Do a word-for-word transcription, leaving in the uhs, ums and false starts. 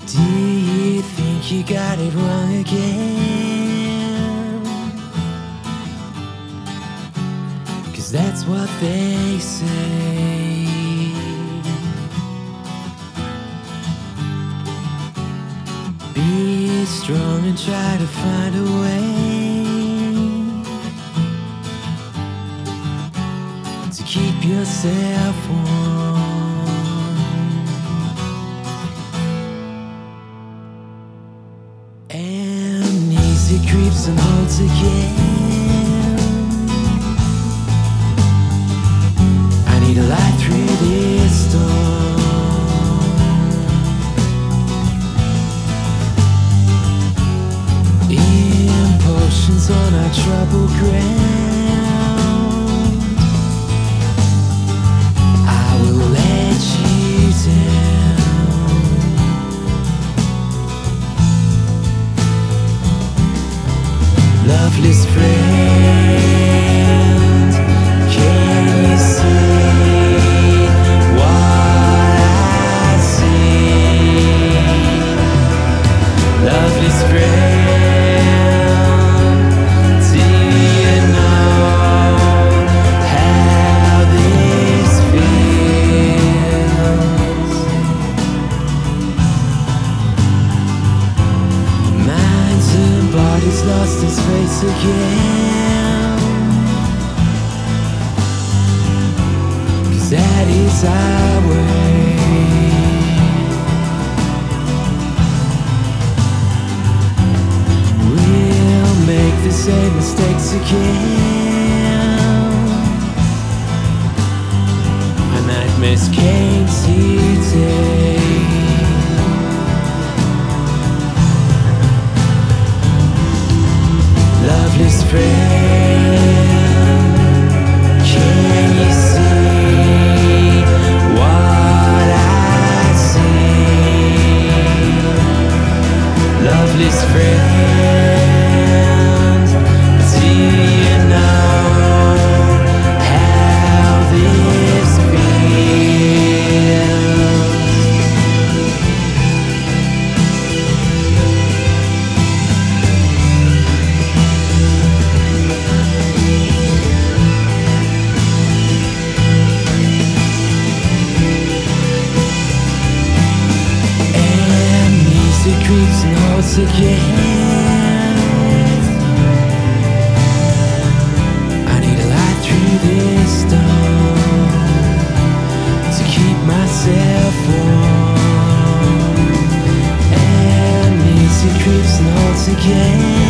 Do you think you got it wrong again? 'Cause that's what they say. Be strong and try to find a way to keep yourself warm. Amnesia creeps and holds again. I need a light through this storm. Impulsions on our troubled ground. I will let you down. Loveless friend, can you see what I see? Loveless friend, do you know how this feels? Minds and bodies lost in space again. 'Cause that is our way. We'll make the same mistakes again. Our nightmares came today. Loveless friend, can you see what I see? Loveless friend, do you know how this feels? Amnesia creeps and holds again. I need a light through this storm to keep myself warm. Amnesia creeps and holds again.